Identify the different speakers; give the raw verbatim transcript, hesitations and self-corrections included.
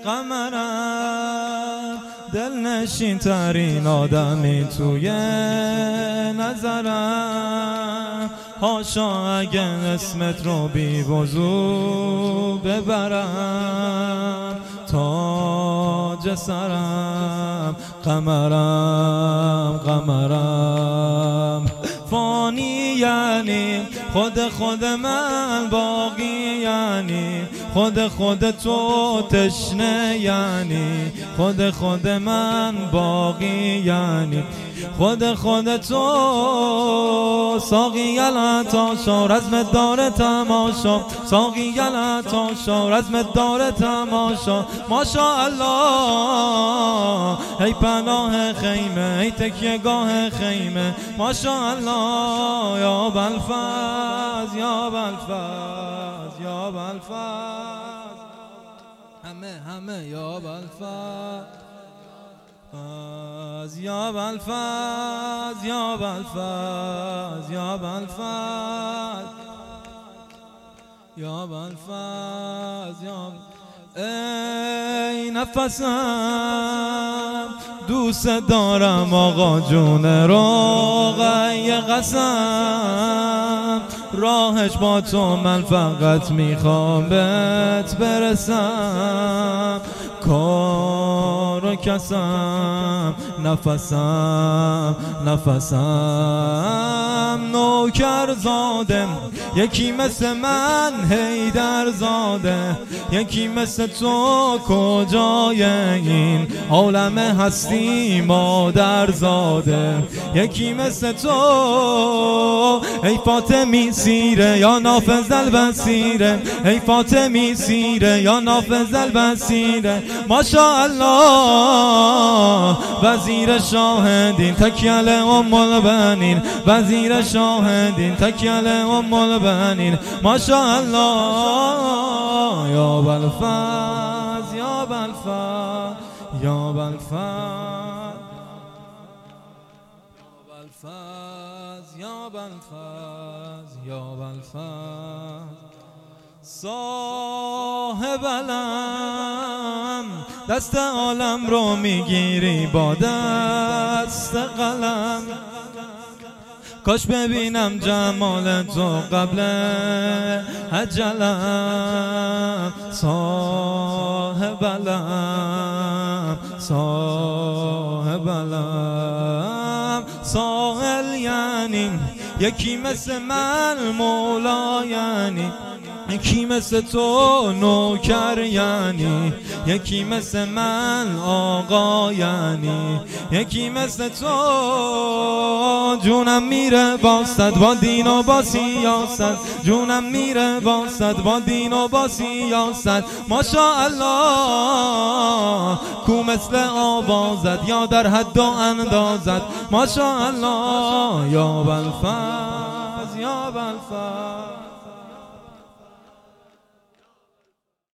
Speaker 1: قمرم، دلنشین ترین آدمی توی نظرم. هاشا اگه اسمت رو بی وضو ببرم، تاج سرم قمرم قمرم. فانی یعنی خود خود من، باقی یعنی خود خود تو، تشنه یعنی خود خود من، باقی یعنی خود خود تو. ساقی العطاشا رزم دار تماشا، ساقی العطاشا رزم دار تماشا. ماشاءالله ای پناه خیمه، ای تکیه گاه خیمه. ماشاءالله یا بلفز یا بلفز یا بلفز، همه همه یا بلفز یا بلفز یا بلفز یا بلفز یا بلفز یا. ای نفسم دوست دارم آقا جون روغی قسم، راهش با تو من فقط میخوام بهت برسم. کار و کسم نفسم نفسم، نوکر زاده یکی مثل من حیدر زاده، یکی مثل تو کجای این عالم هستی مادر زاده، یکی مثل تو ای فاطمی سیره یا نافذ البصیره، ای فاطمی سیره یا نافذ البصیره. ماشاءالله وزیر شاهدین تکیل ام البنین، وزیر شاهدین تکیل ام البنین. ماشاءالله یا بلفز یا بلفز یا بلفز یا بلفز یا بلفز. صاحب علم دست عالم رو میگیری با دست قلم، کاش ببینم جمال تو قبل اجلم. صاحب علم صاحب علم، ساحل یعنی یکی مثل من مولا یعنی، یکی مثل تو نوکر یعنی، یکی مثل من آقا یعنی، یکی مثل تو. جونم میره واسد با دین و با سیاست، جونم میره واسد با دین و با سیاست. ماشاءالله کو مثل آوازد یا در حد و اندازد. ماشاءالله یا بلفز یا بلفز